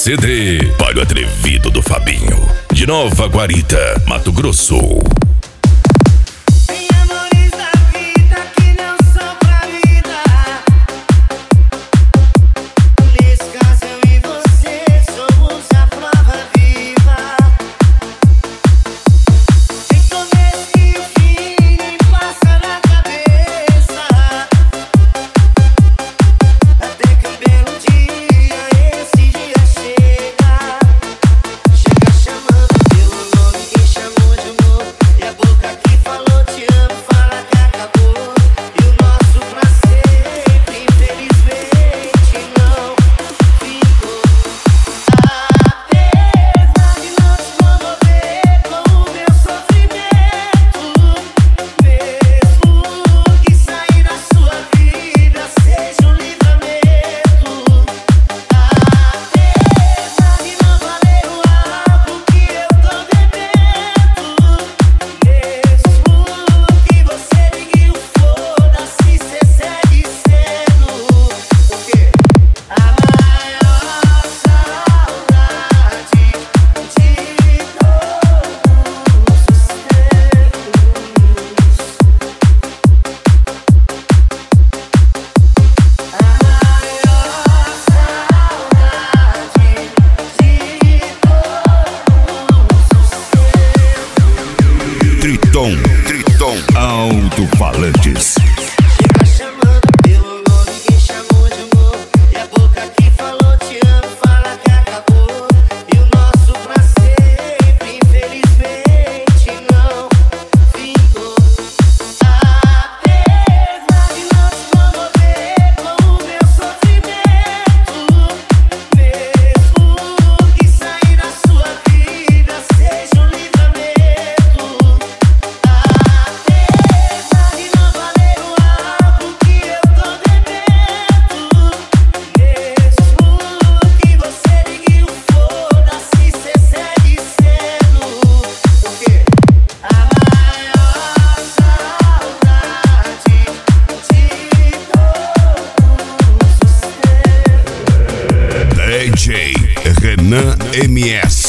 CD Palho Atrevido do Fabinho, de Nova Guarita, Mato Grosso. Tem amores da vida que não são pra vida. Nesse caso eu e você somos a prova viva. Tem começo e o fim nem passa na cabeça. Até que um belo dia esse dia chega. Chega chamando pelo nome quem chamou de amor. E a boca que falou te amo fala que acabou. E o nosso pra sempre infelizmente não ficou. Apesar de não te comover com o meu sofrimento, mesmo que sair da sua vida seja um livramento. Apesar de não valer o álcool que eu tô bebendo, mesmo que você ligue o foda-se, cê segue sendo o quê? A maior saudade de todos os tempos. Triton Alto-Falantes. Chega chamando pelo nome quem chamou de amor. E a boca que falou te amo fala que acabou. E o nosso pra sempre infelizmente não ficou. Apesar de não te comover com o meu sofrimento, mesmo que sair da sua vida seja um livramento. Apesar de não valer o álcool que eu tô bebendo, mesmo que você ligue o foda-se, cê segue sendo o quê? A maior saudade de todos os tempos. DJ Renan MS.